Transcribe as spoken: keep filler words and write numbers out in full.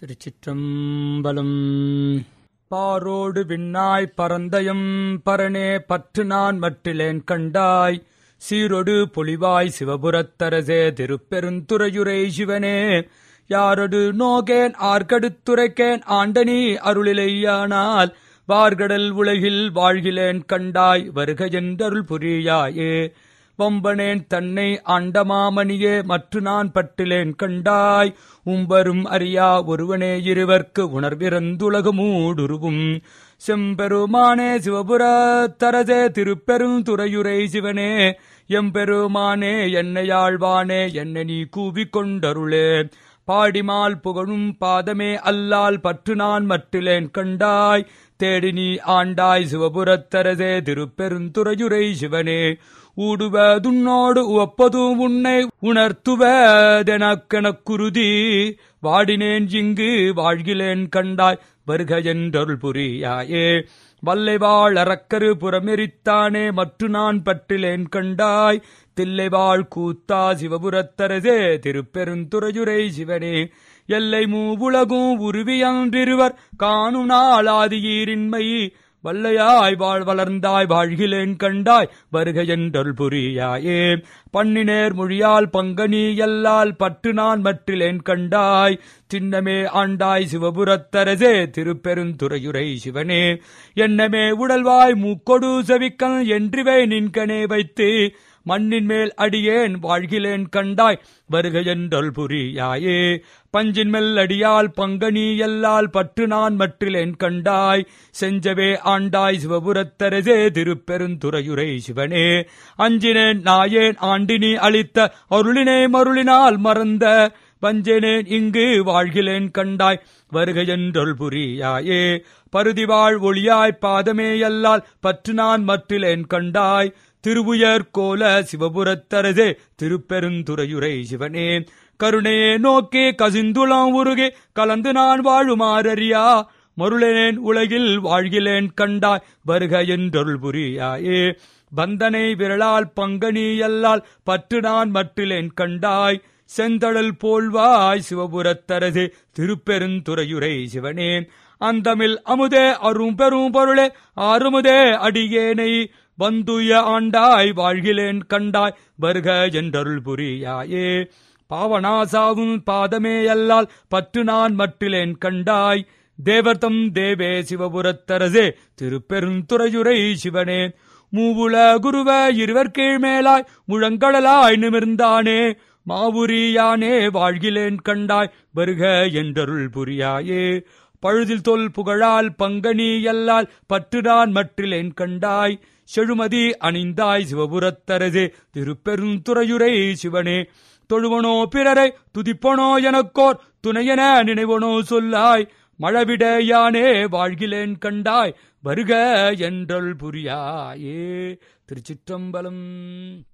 திருச்சிற்றம்பலம். பாரோடு விண்ணாய் பரந்தயம் பரனே பற்று நான் மற்றிலேன் கண்டாய், சீரொடு பொலிவாய் சிவபுரத்தரசே திருப்பெருந்துறையுரை சிவனே, யாரொடு நோகேன் ஆர்கடுத்துரைக்கேன் ஆண்டனி அருளிலையானால், வார்கடல் உலகில் வாழ்கிலேன் கண்டாய் வருக என்றருள் புரியாயே. வம்பனேன் தன்னை ஆண்டமாமணியே மற்று நான் பட்டிலேன் கண்டாய், உம்பரும் அறியா ஒருவனே இருவர்க்கு உணர்விறந்துலகமூடுருவும், செம்பெருமானே சிவபுரத்தரசே திருப்பெருந்துறையுரை சிவனே, எம்பெருமானே என்னையாழ்வானே என்னை நீ கூவிக்கொண்டருளே. பாடிமால் புகழும் பாதமே அல்லால் பற்று நான் மற்றிலேன் கண்டாய், தேடி நீ ஆண்டாய் சிவபுரத்தரசே திருப்பெருந்துறையுரை சிவனே, ஊடுவதுன்னோடு உவப்பதும் உன்னை உணர்த்துவதெனக்கெனக்குருதி, வாடினேன் இங்கு வாழ்கிலேன் கண்டாய் வருக என்றருள் புரியாயே. வல்லைவாழ் அரக்கரு புறமெரித்தானே மற்று நான் பற்றிலேன் கண்டாய், தில்லைவாழ் கூத்தா சிவபுரத்தரசே திருப்பெருந்துறையுரை சிவனே, எல்லை மூவுலகும் உருவியன்றிருவர் காணும் நாளாதியீரின்மை, வல்லையாய் வாழ் வளர்ந்தாய் வாழ்கிலேன் கண்டாய் வருக என்றருள் புரியாயே. பண்ணினேர் மொழியால் பங்கனி எல்லால் பற்று நான் மற்றிலேன் கண்டாய், சின்னமே ஆண்டாய் சிவபுரத்தரசே திருப்பெருந்துறையுரை சிவனே, என்னமே உடல்வாய் மூக்கொடு செவிக்கன் என்றிவை நின்கனே வைத்து, மண்ணின் மேல் அடியேன் வாழ்கிலேன் கண்டாய் வருக என்றருள் புரியாயே. பஞ்சின் மேல் அடியால் பங்கனி எல்லால் பற்று நான் மற்றிலேன் கண்டாய், செஞ்சவே ஆண்டாய் சிவபுரத்தரசே திருப்பெருந்துறையுரை சிவனே, அஞ்சினேன் நாயேன் ஆண்டினி அளித்த அருளினை மருளினால் மறந்த, வஞ்சனேன் இங்கு வாழ்கிலேன் கண்டாய் வருக என்றருள் புரியாயே. பருதிவாழ் ஒளியாய் பாதமே எல்லால் பற்று நான் மற்றிலேன் கண்டாய், திருவுயர் கோல சிவபுரத்தரசே திருப்பெருந்துறையுரை சிவனே, கருணையே நோக்கி கசிந்துளம் உருகி கலந்து நான் வாழுமாறறியா, மருளனேன் உலகில் வாழ்கிலேன் கண்டாய் வருக என்றருள் புரியாயே. பந்தனை விரலால் பங்கனி எல்லால் பற்று நான் மற்றிலேன் கண்டாய், செந்தழல் போல்வாய் சிவபுரத்தரசே திருப்பெருந்துறையுரை சிவனே, அந்தமில் அமுதே அரும் பெரும் பொருளே ஆறுமுதே அடியேனை, வந்துய ஆண்டாய் வாழ்கிலேன் கண்டாய் வருக என்றருள் புரியாயே. பாவனாசாவும் பாதமே எல்லால் பற்று நான் மற்றிலேன் கண்டாய், தேவர்தம் தேவே சிவபுரத்தரசே திருப்பெருந்துறையுரை சிவனே, மூவுல குருவ இருவர் கீழ்மேலாய் முழங்கடலாய் நிமிர்ந்தானே, மாவுரியானே வாழ்கிலேன் கண்டாய் வருக என்றருள் புரியாயே. பழுதில் தொல் புகழால் பங்கனி எல்லால் பற்று நான் மற்றிலேன் கண்டாய், செழுமதி அணிந்தாய் சிவபுரத்தரசே திருப்பெருந்துறையுரை சிவனே, தொழுவனோ பிறரை துதிப்பனோ எனக்கோர் துணையென நினைவனோ சொல்லாய், மழவிடையானே வாழ்கிலேன் கண்டாய் வருக என்றருள் புரியாயே. திருச்சிற்றம்பலம்.